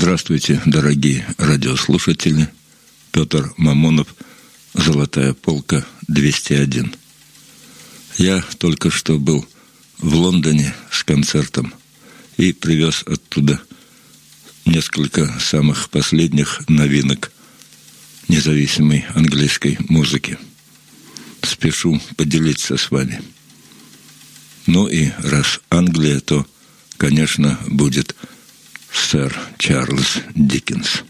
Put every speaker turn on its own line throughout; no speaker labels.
Здравствуйте, дорогие радиослушатели. Петр Мамонов, «Золотая полка», 201. Я только что был в Лондоне с концертом и привез оттуда несколько самых последних новинок независимой английской музыки. Спешу поделиться с вами. Ну и раз Англия, то, конечно, будет сэр Чарльз Диккенс.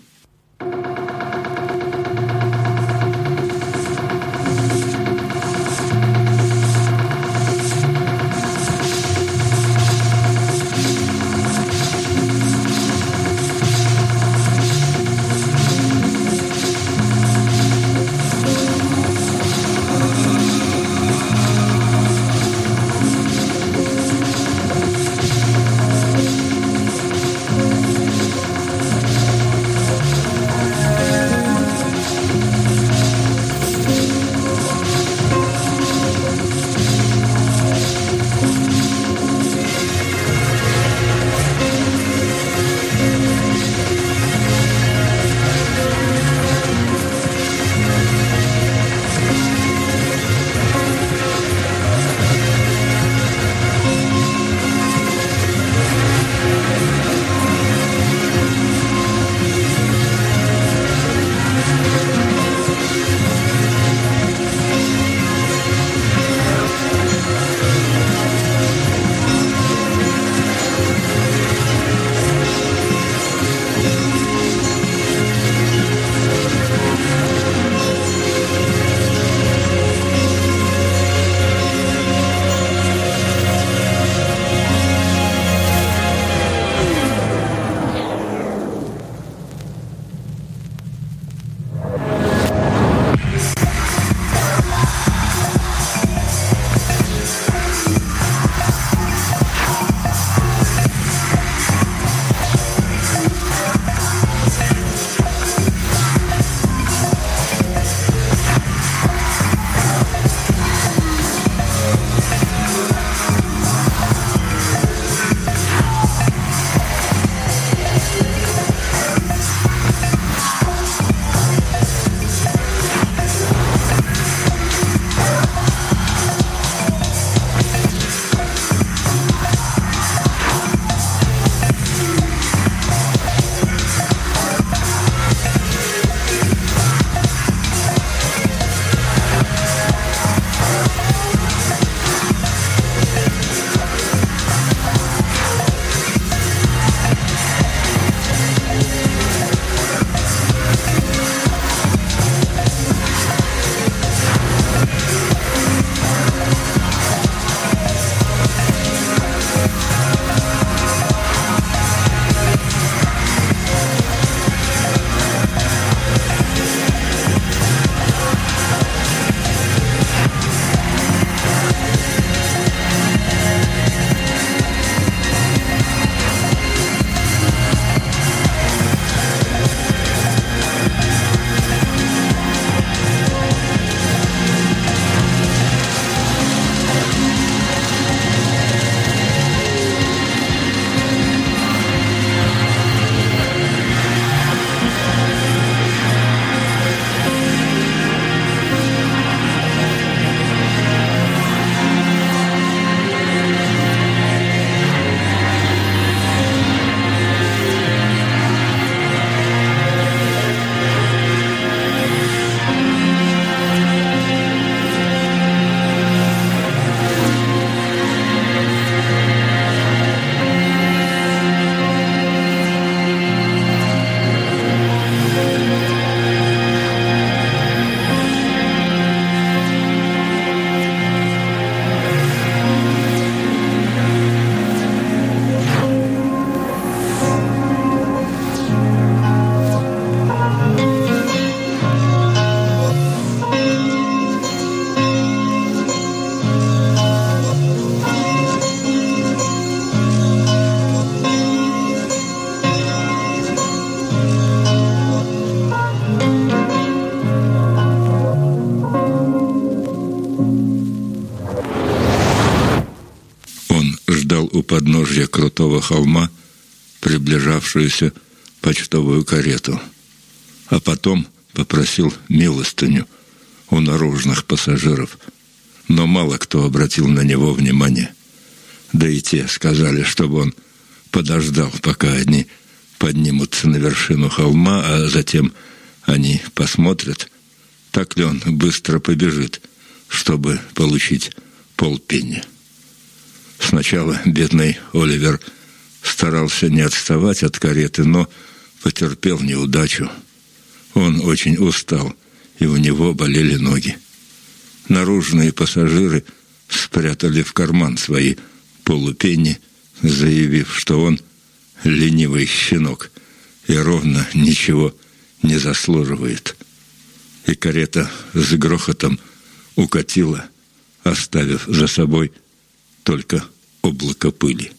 подножья крутого холма приближавшуюся почтовую карету, а потом попросил милостыню у наружных пассажиров, но мало кто обратил на него внимание. Да и те сказали, чтобы он подождал, пока они поднимутся на вершину холма, а затем они посмотрят, так ли он быстро побежит, чтобы получить полпенни. Сначала бедный Оливер старался не отставать от кареты, но потерпел неудачу. Он очень устал, и у него болели ноги. Наружные пассажиры спрятали в карман свои полупенни, заявив, что он ленивый щенок и ровно ничего не заслуживает. И карета с грохотом укатила, оставив за собой только облако пыли.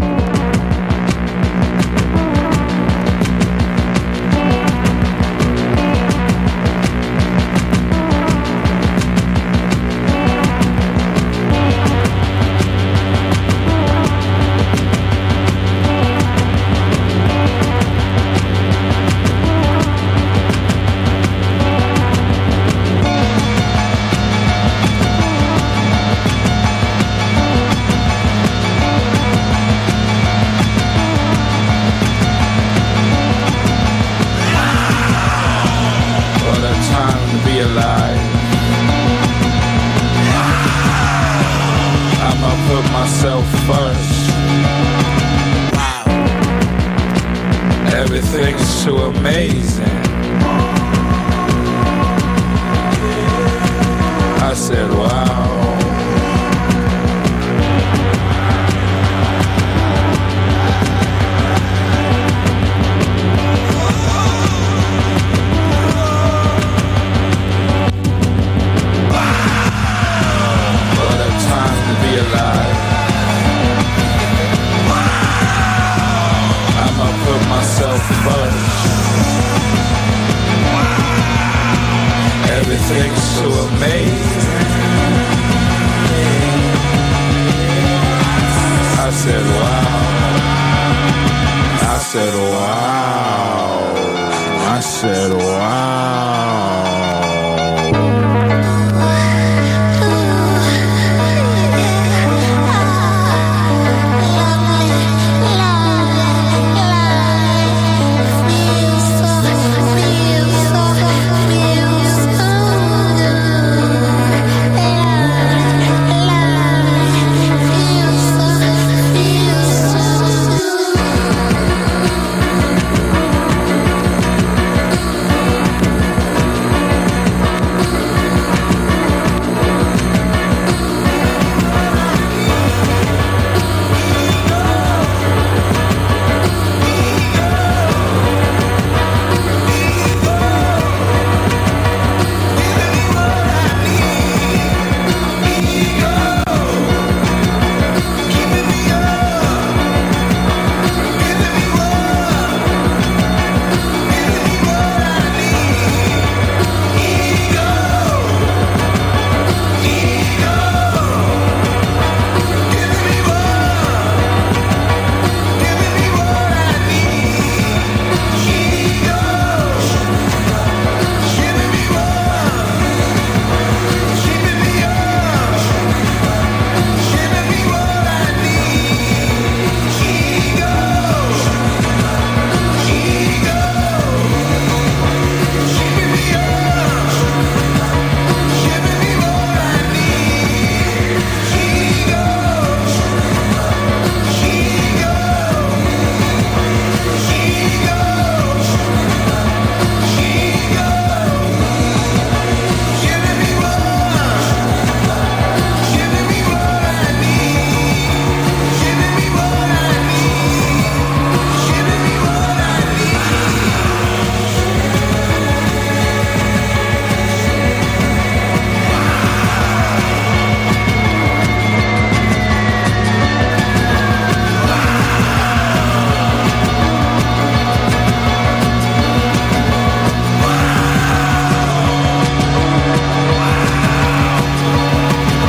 Everything's so amazing. I said, wow. What a time to be alive. I'ma put myself first. Everything's so amazing. I said, wow. I said, wow. I said, wow.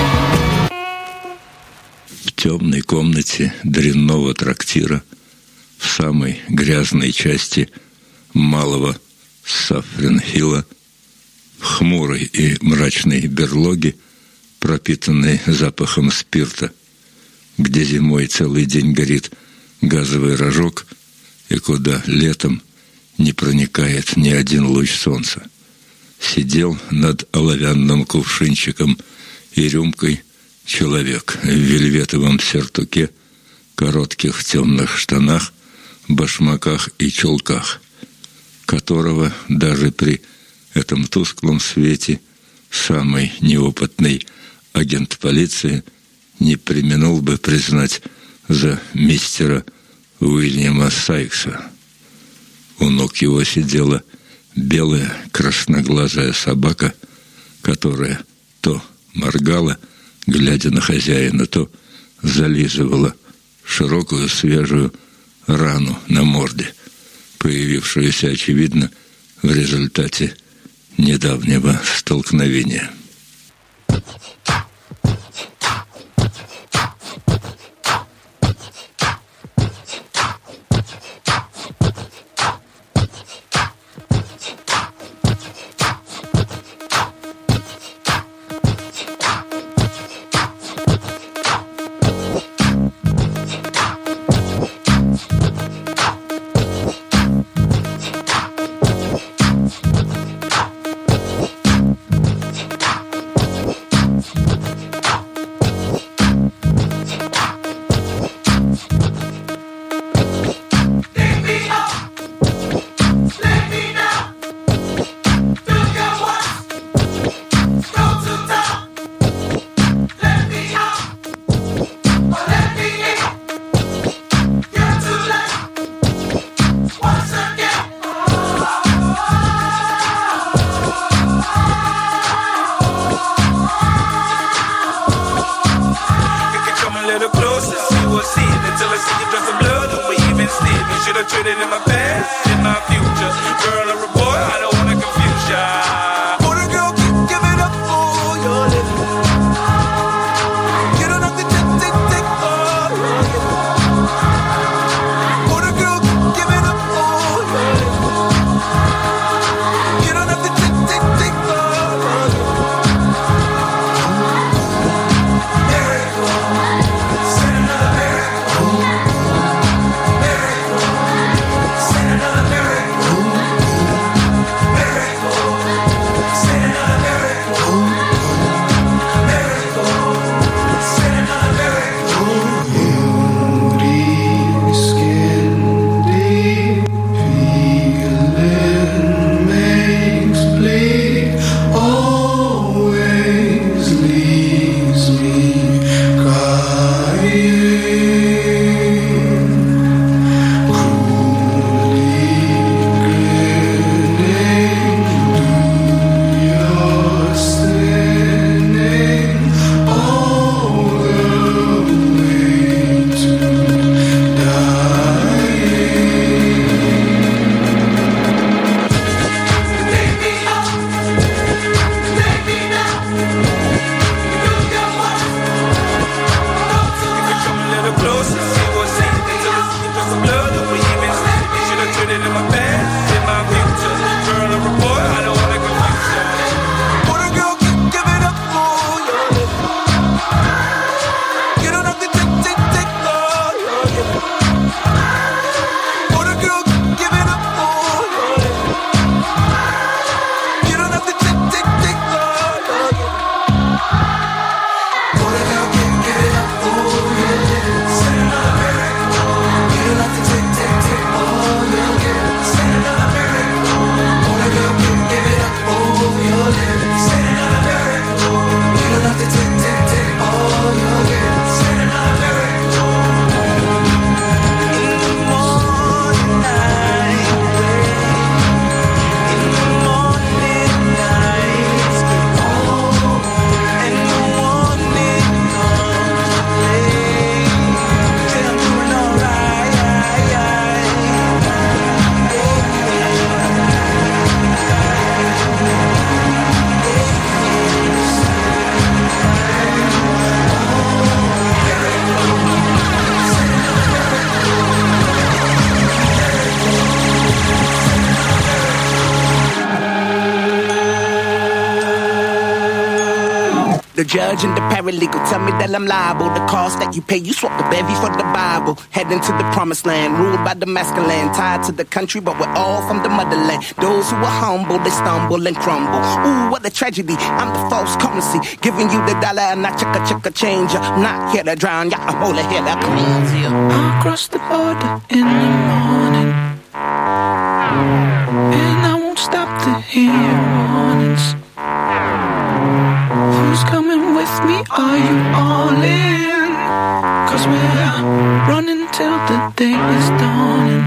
В темной комнате дрянного трактира в самой грязной части малого Сафрин-Хилла, в хмурой и мрачной берлоге, пропитанной запахом спирта, где зимой целый день горит газовый рожок и куда летом не проникает ни один луч солнца, сидел над оловянным кувшинчиком и рюмкой человек в вельветовом сюртуке, коротких темных штанах, башмаках и чулках, которого даже при этом тусклом свете самый неопытный агент полиции не преминул бы признать за мистера Уильяма Сайкса. У ног его сидела белая красноглазая собака, которая то моргала, глядя на хозяина, то зализывала широкую свежую рану на морде, появившуюся, очевидно, в результате недавнего столкновения.
judge and the paralegal tell me that I'm liable. The cost that you pay, you swap the bevy for the Bible. Heading to the promised land, ruled by the masculine. Tied to the country, but we're all from the motherland. Those who are humble, they stumble and crumble. Ooh, what a tragedy, I'm the false currency. Giving you the dollar and I chicka changer. Not here to drown, ya, I'm only here to cleanse you.
I'll cross the border in the morning, and I won't stop to hear warnings. Who's coming with me? Are you all in? 'Cause we're running till the day is dawning.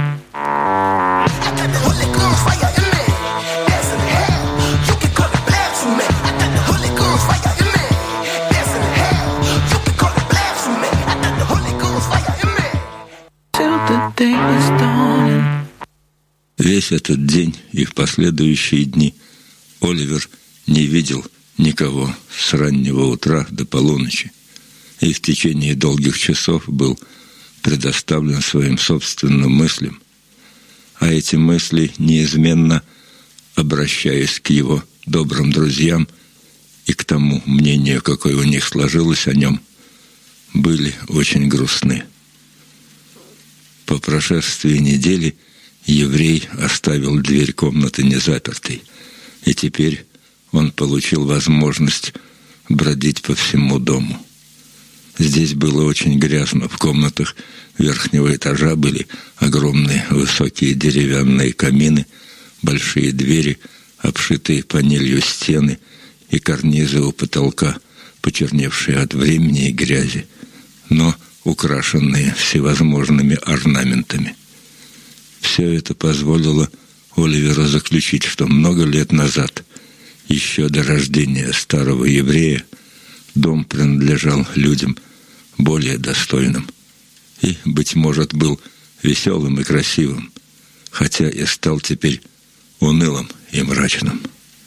Весь этот день и в последующие дни Оливер не видел никого с раннего утра до полуночи и в течение долгих часов был предоставлен своим собственным мыслям, а эти мысли, неизменно обращаясь к его добрым друзьям и к тому мнению, какое у них сложилось о нем, были очень грустны. По прошествии недели еврей оставил дверь комнаты незапертой, и теперь он получил возможность бродить по всему дому. Здесь было очень грязно. В комнатах верхнего этажа были огромные высокие деревянные камины, большие двери, обшитые панелью стены и карнизы у потолка, почерневшие от времени и грязи, но украшенные всевозможными орнаментами. Все это позволило Оливеру заключить, что много лет назад, еще до рождения старого еврея, дом принадлежал людям более достойным и, быть может, был веселым и красивым, хотя и стал теперь унылым и мрачным.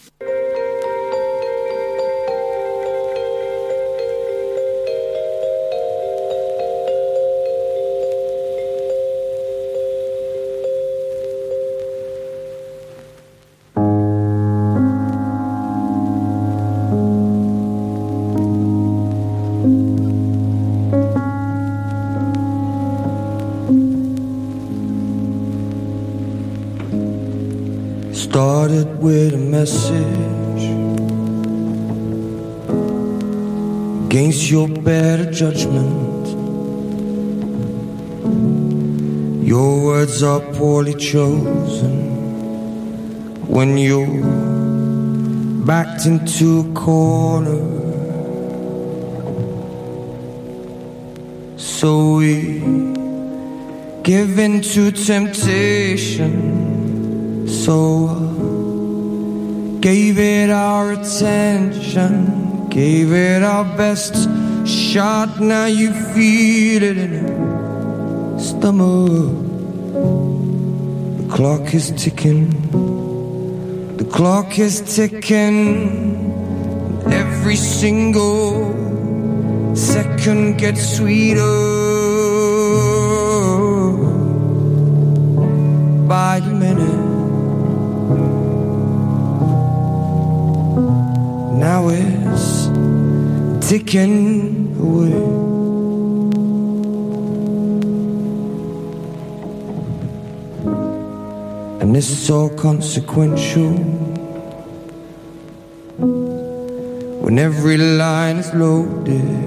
Started with a message against your better judgment. Your words are poorly chosen when you're backed into a corner. So we give in to temptation. So gave it our attention, gave it our best shot. Now you feel it in your stomach. The clock is ticking, the clock is ticking. Every single second gets sweeter by the minute. Now it's ticking away. And this is all consequential when every line is loaded.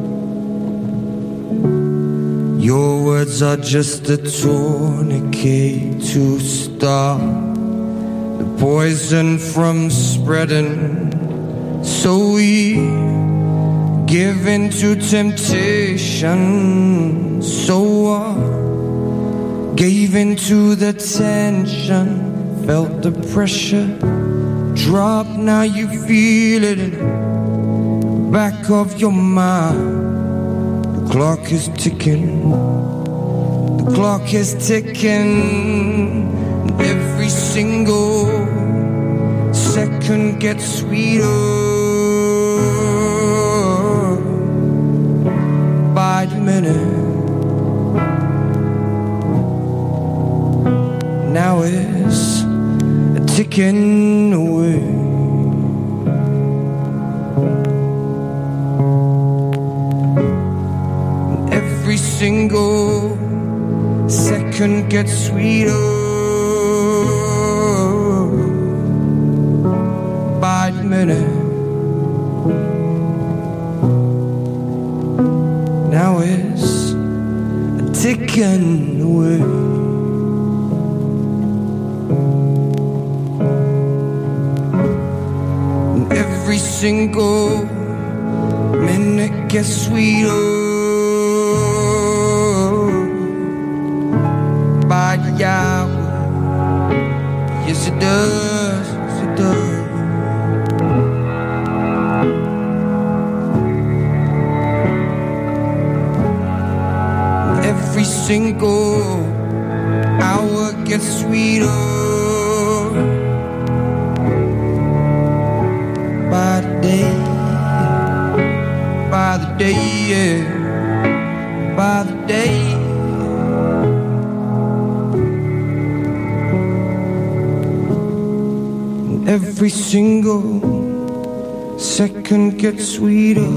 Your words are just a tourniquet to stop the poison from spreading. So we give in to temptation. So gave in to the tension. Felt the pressure drop. Now you feel it in the back of your mind. The clock is ticking. The clock is ticking. Every single second gets sweeter by the minute. Now it's ticking away. single second gets sweeter by the minute. Now it's ticking away. And every single minute gets sweeter by the hour. Yes, it does, yes, it does. Every single hour gets sweeter by the day, by the day, yeah, by the day. And every single second gets sweeter.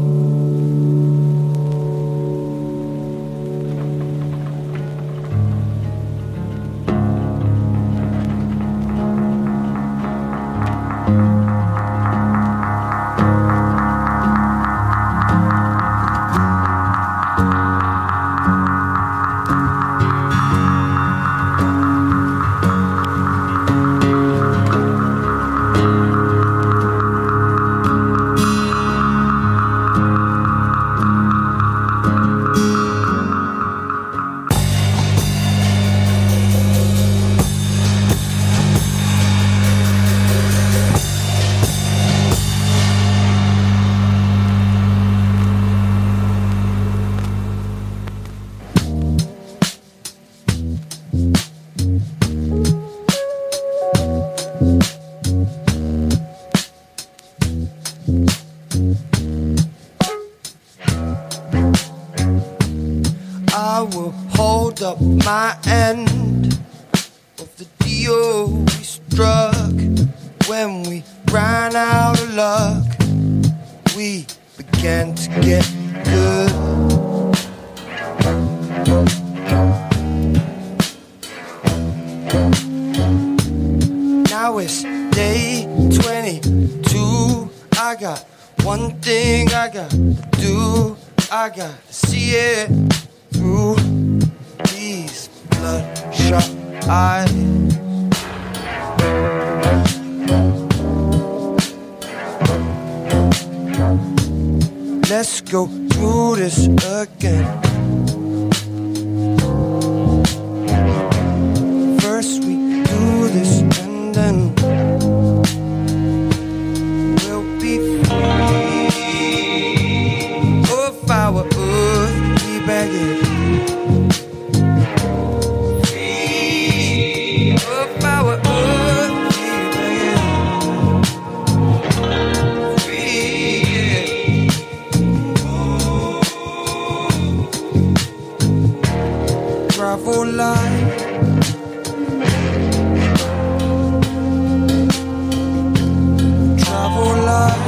I will hold up my end of the deal we struck. When we ran out of luck, we began to get good. Now it's day 22. I got one thing I gotta do. I gotta see it through these bloodshot eyes. Let's go through this again. First we do this and then we'll be free of our earthly baggage. Free of our earthly baggage. Free, yeah. Travel light. Travel light.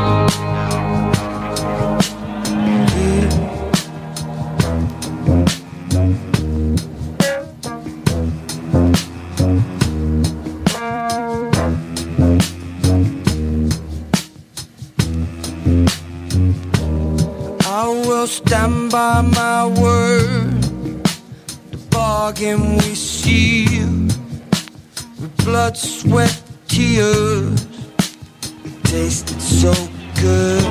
I will stand by my word. The bargain we seal with blood, sweat, tears. It tasted so good.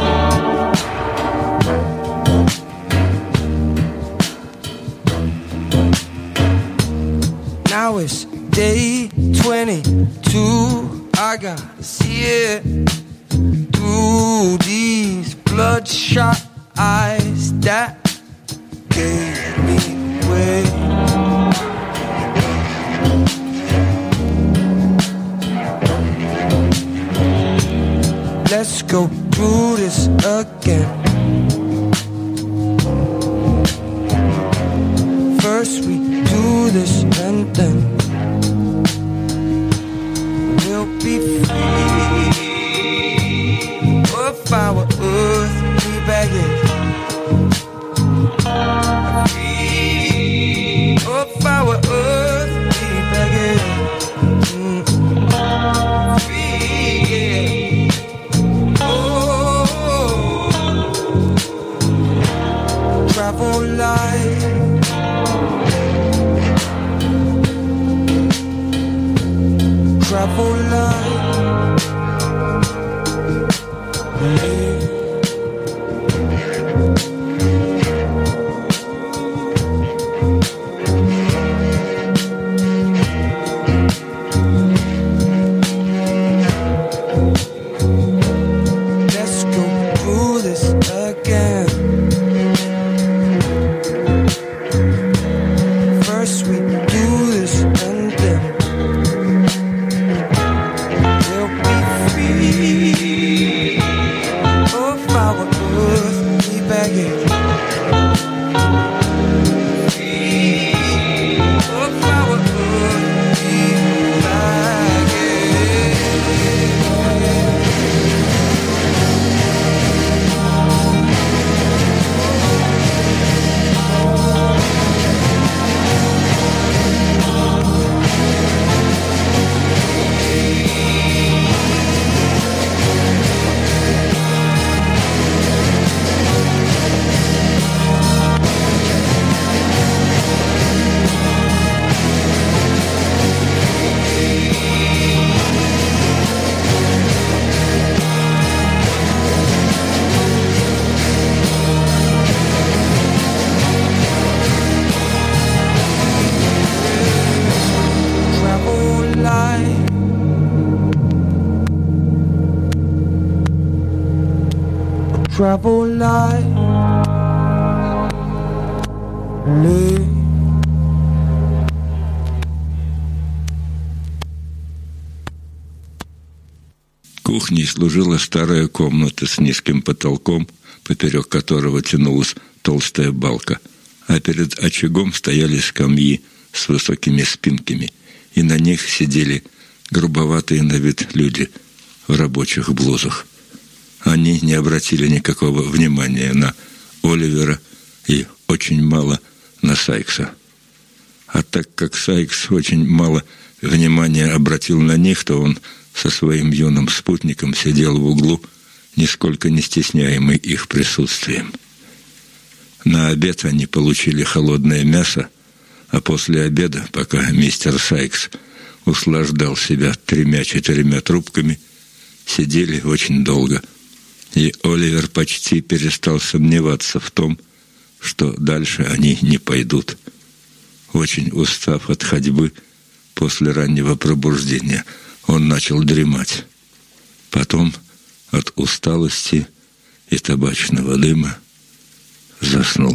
Now it's day 22. I gotta see it through these bloodshot eyes that gave me away. Let's go through this again. First we do this and then we'll be free of our earthly baggage. travel light. Let's go through this again. First we do this and then we'll be free of our earthly baggage. Free of our earthly baggage. Travel light. Travel light. Live.
Кухней служила старая комната с низким потолком, поперек которого тянулась толстая балка, а перед очагом стояли скамьи с высокими спинками, и на них сидели грубоватые на вид люди в рабочих блузах. Они не обратили никакого внимания на Оливера и очень мало на Сайкса. А так как Сайкс очень мало внимания обратил на них, то он со своим юным спутником сидел в углу, нисколько не стесняемый их присутствием. На обед они получили холодное мясо, а после обеда, пока мистер Сайкс услаждал себя 3-4 трубками, сидели очень долго, и Оливер почти перестал сомневаться в том, что дальше они не пойдут. Очень устав от ходьбы после раннего пробуждения, он начал дремать. Потом от усталости и табачного дыма заснул.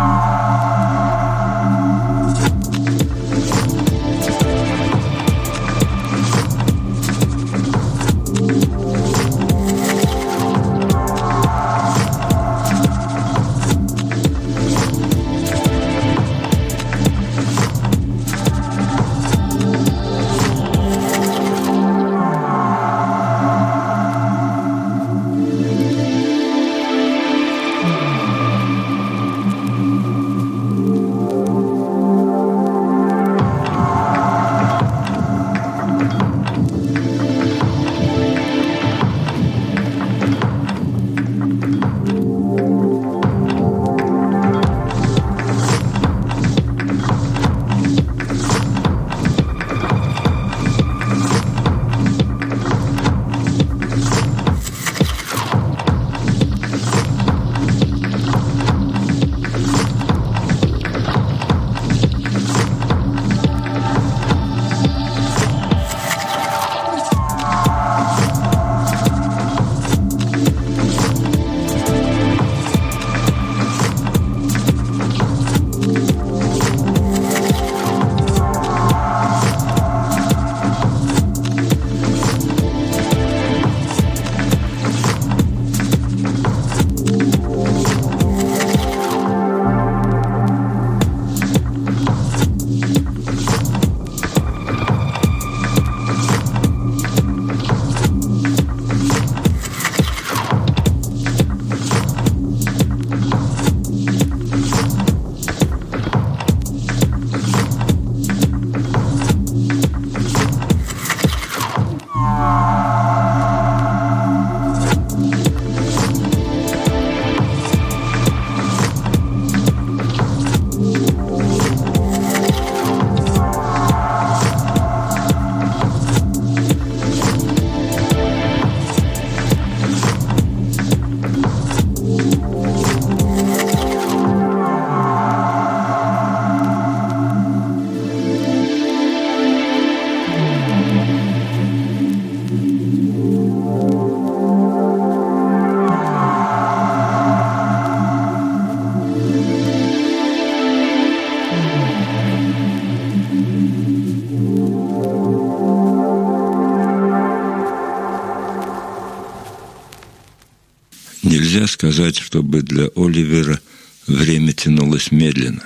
Нельзя сказать, чтобы для Оливера время тянулось медленно,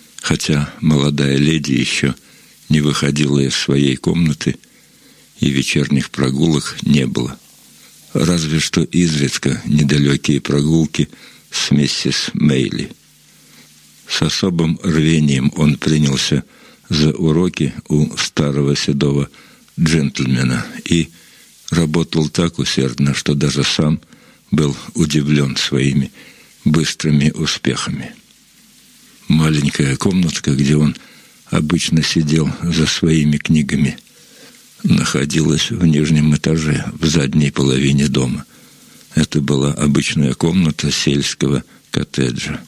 хотя молодая леди еще не выходила из своей комнаты, и вечерних прогулок не было. Разве что изредка недалекие прогулки с миссис Мейли. С особым рвением он принялся за уроки у старого седого джентльмена и работал так усердно, что даже сам был удивлен своими быстрыми успехами. Маленькая комнатка, где он обычно сидел за своими книгами, находилась в нижнем этаже, в задней половине дома. Это была обычная комната сельского коттеджа.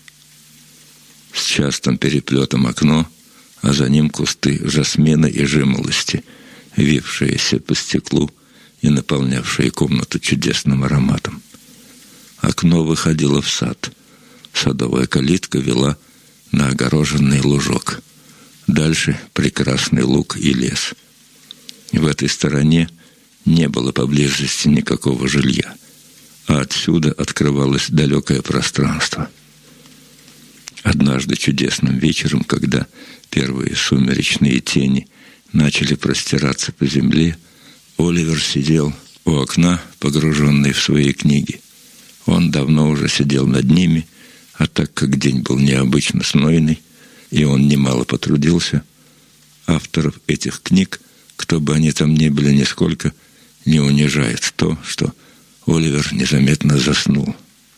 С частым переплетом окно, а за ним кусты жасмина и жимолости, вившиеся по стеклу и наполнявшие комнату чудесным ароматом. Окно выходило в сад. Садовая калитка вела на огороженный лужок. Дальше прекрасный луг и лес. В этой стороне не было поблизости никакого жилья, а отсюда открывалось далекое пространство. Однажды чудесным вечером, когда первые сумеречные тени начали простираться по земле, Оливер сидел у окна, погруженный в свои книги. Он давно уже сидел над ними, а так как день был необычно знойный, и он немало потрудился, авторов этих книг, кто бы они там ни были, нисколько не унижает то, что Оливер незаметно заснул.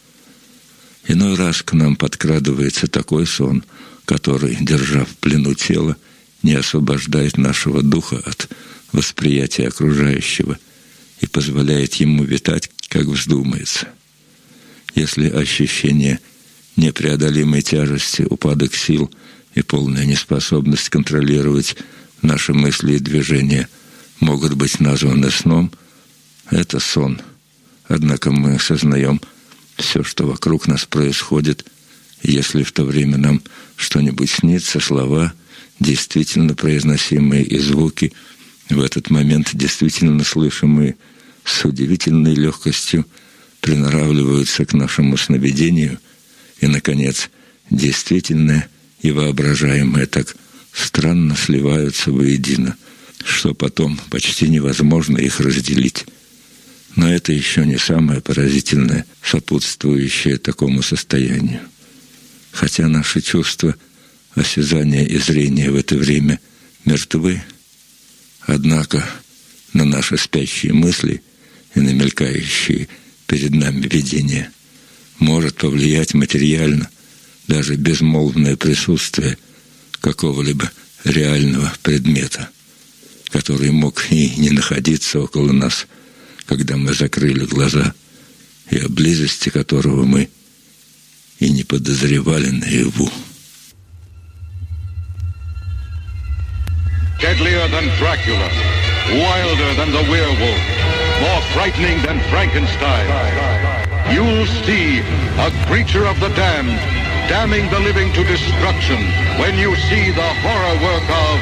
Иной раз к нам подкрадывается такой сон, который, держа в плену тело, не освобождает нашего духа от восприятия окружающего и позволяет ему витать, как вздумается. Если ощущение непреодолимой тяжести, упадок сил и полная неспособность контролировать наши мысли и движения могут быть названы сном, это сон. Однако мы сознаем все, что вокруг нас происходит, Если в то время нам что-нибудь снится, слова, действительно произносимые, и звуки, в этот момент действительно слышимые, с удивительной легкостью приноравливаются к нашему сновидению, и, наконец, действительное и воображаемое так странно сливаются воедино, что потом почти невозможно их разделить. Но это еще не самое поразительное, сопутствующее такому состоянию. Хотя наши чувства, осязания и зрения в это время мертвы, однако на наши спящие мысли и на мелькающие перед нами видения может повлиять материально даже безмолвное присутствие какого-либо реального предмета, который мог и не находиться около нас, когда мы закрыли глаза, и о близости которого мы и не подозревали наяву.
Deadlier than Dracula, wilder than the werewolf, more frightening than Frankenstein. You'll see a creature of the damned, damning the living to destruction when you see the horror work of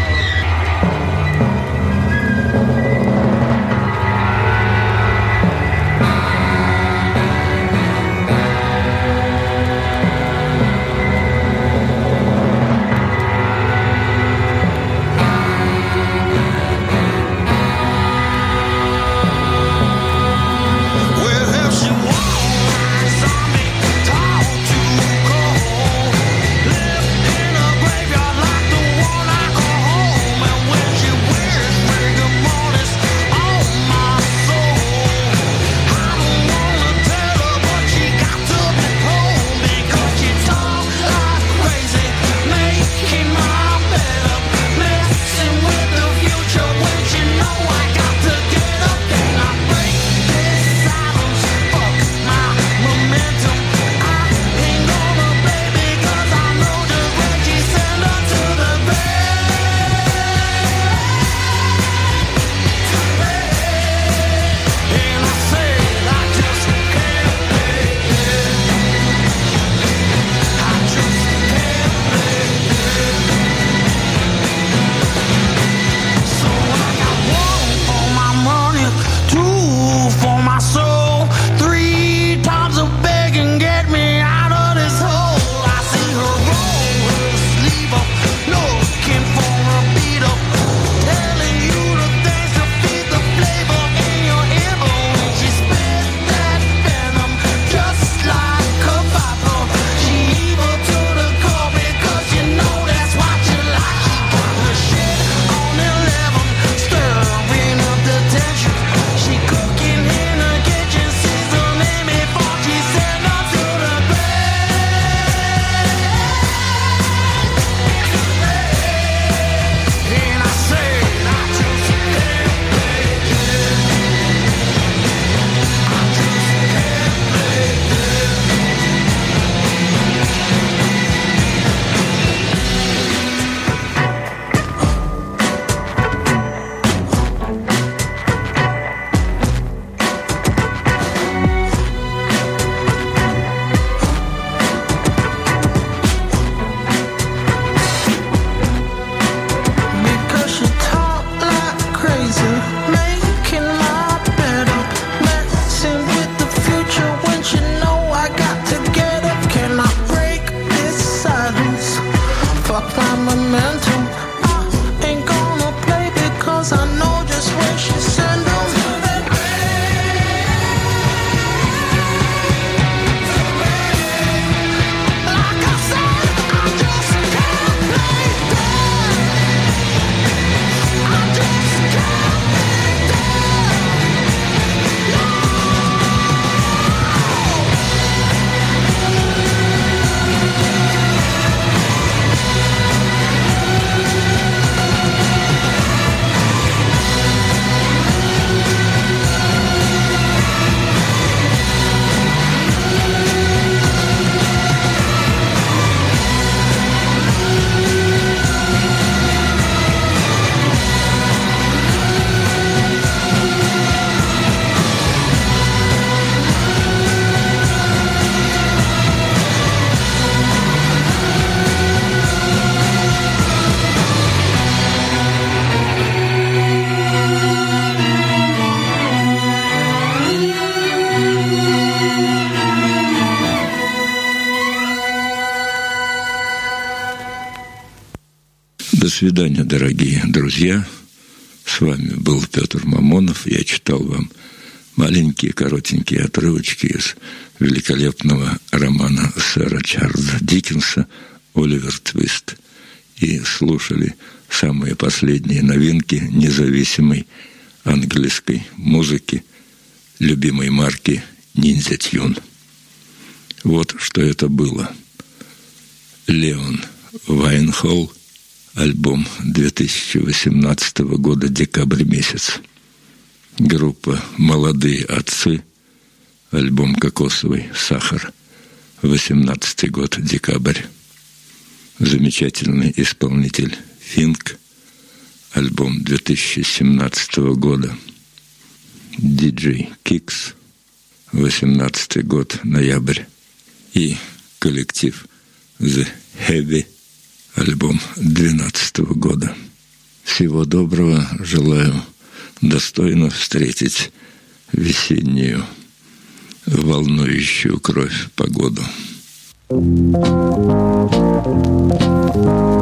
До свидания, дорогие друзья. С вами был Петр Мамонов. Я читал вам маленькие, коротенькие отрывочки из великолепного романа сэра Чарльза Диккенса «Оливер Твист». И слушали самые последние новинки независимой английской музыки, любимой марки «Ниндзя Тюн». Вот что это было. Леон Вайнхолл, альбом 2018 года, декабрь месяц. Группа «Молодые отцы», альбом «Кокосовый сахар», 18-й год, декабрь. Замечательный исполнитель Финк, альбом 2017 года. Диджей Кикс, 18-й год, ноябрь. И коллектив The Heavy, альбом 2012 года. Всего доброго, желаю достойно встретить весеннюю, волнующую кровь погоду.